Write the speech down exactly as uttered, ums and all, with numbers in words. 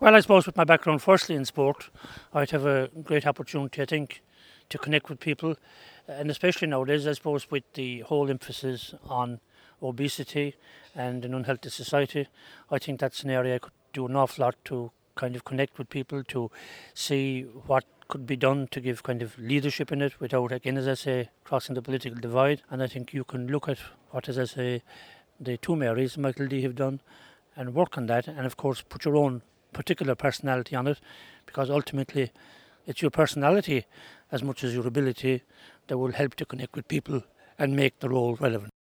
Well, I suppose with my background, firstly in sport, I'd have a great opportunity, I think, to connect with people, and especially nowadays, I suppose, with the whole emphasis on obesity and an unhealthy society, I think that's an area I could do an awful lot to kind of connect with people, to see what could be done to give kind of leadership in it without, again, as I say, crossing the political divide. And I think you can look at what, as I say, the two Marys, Michael D, have done and work on that, and of course put your own particular personality on it, because ultimately it's your personality as much as your ability that will help to connect with people and make the role relevant.